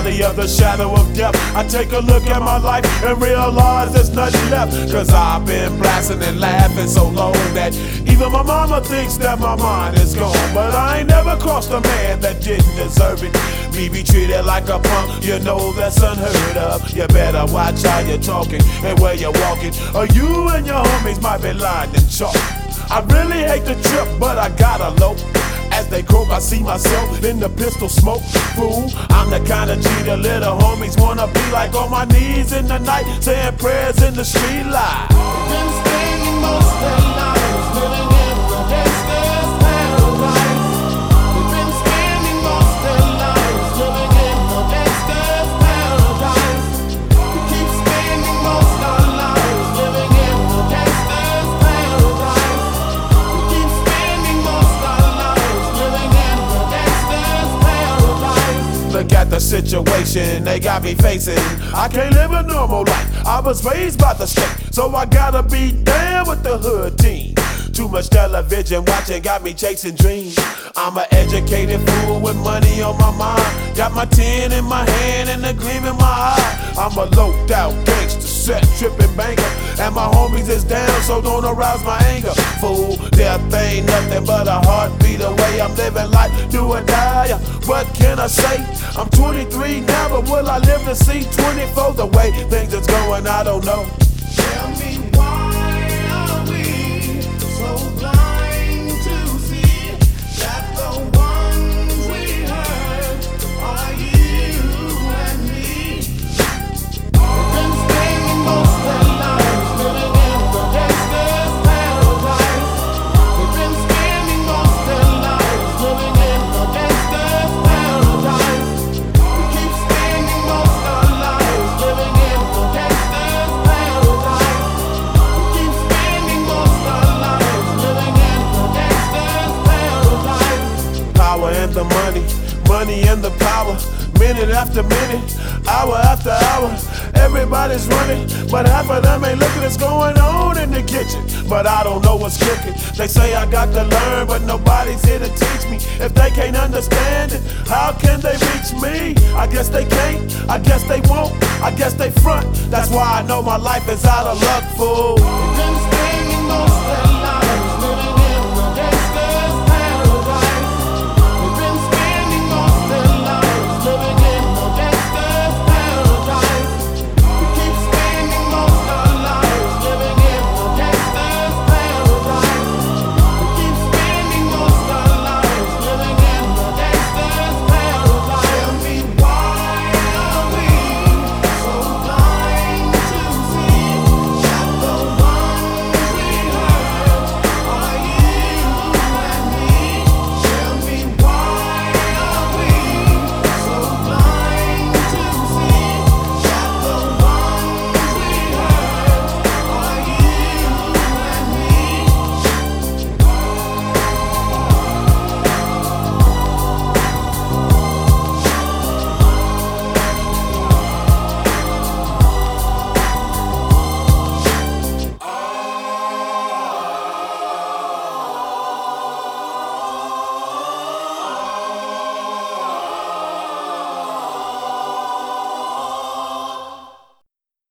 valley of the shadow of death, I take a look at my life and realize there's nothing left. Cause I've been blasting and laughing so long that even my mama thinks that my mind is gone. But I ain't never crossed a man that didn't deserve it. Me be treated like a punk, you know that's unheard of. You better watch how you're talking and where you're walking, or you and your homies might be lying in chalk. I really hate the trip, but I gotta low. As they croak, I see myself in the pistol smoke. Fool, I'm the kind of G the little homies wanna be like, on my knees in the night, saying prayers in the street light. Been spending most of their lives living in the gangster's paradise. We've been spending most of their lives living in the gangster's paradise. We keep spending most of our lives living in the gangster's paradise. We keep spending most of our lives living in the gangster's paradise. Look at the situation they got me facing. I can't live a normal life. I was raised by the state, so I gotta be down with the hood team. Too much television watching got me chasing dreams. I'm an educated fool with money on my mind. Got my tin in my hand and a gleam in my eye. I'm a loped out gangster, set tripping banker, and my homies is down, so don't arouse my anger. Fool, death ain't nothing but a heartbeat away. I'm living life, do or die. What can I say? I'm 23 now, but will I live to see 24? The way things is going, I don't know. Tell me, why are we so blind to see that the ones we hurt are you and me? We've been spending most of our lives living in the gangster's paradise. We've been spending most of our lives living in the gangster's paradise. We keep spending most of our lives living in the gangster's paradise. We keep spending most of our lives living in the gangster's paradise. Power and the money, money and the power. Minute after minute, hour after hour, everybody's running, but half of them ain't looking what's going on in the kitchen. But I don't know what's cooking. They say I got to learn, but nobody's here to teach me. If they can't understand it, how can they reach me? I guess they can't, I guess they won't, I guess they front. That's why I know my life is out of luck, fool. We've been spending most of